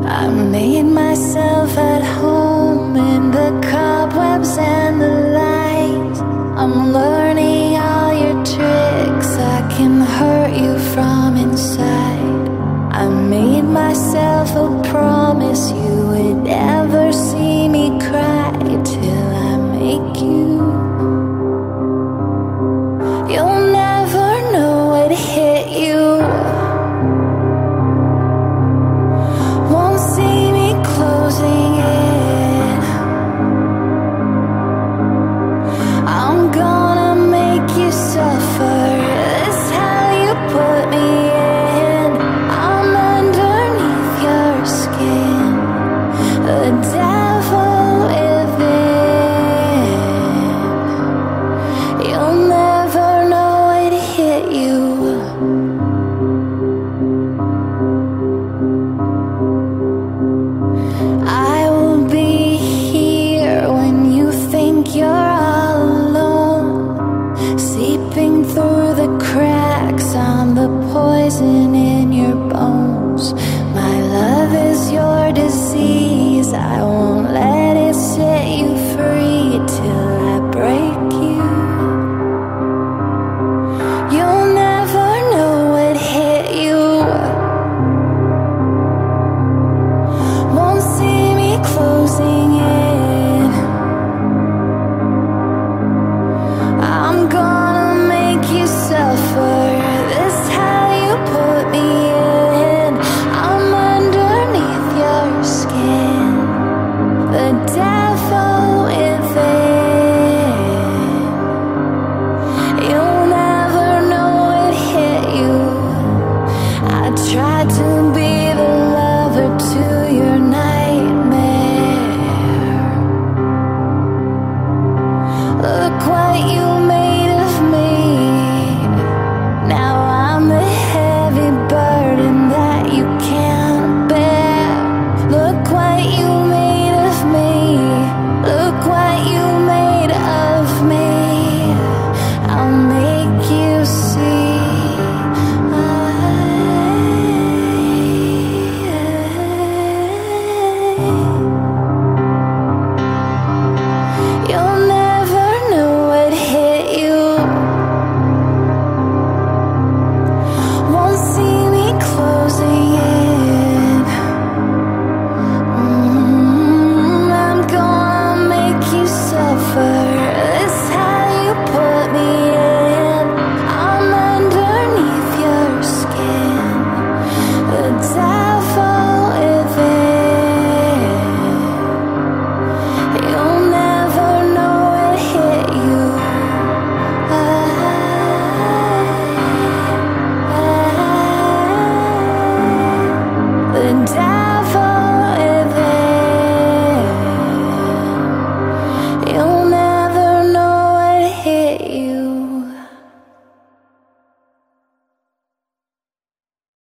I made myself at home in the cobwebs and the light. I'm learning all your tricks. I can hurt you from inside. I made myself a promise you would never see me cry till I make you. You'll never know what hit you. Won't see me closing in. I'm gonna make you suffer. That's how you put me in. I'm underneath your skin, the devil within. You'll never know what hit you. I will be here when you think you're all alone, seeping through the cracks. I'm the poison in your bones. My love is your disease. I won't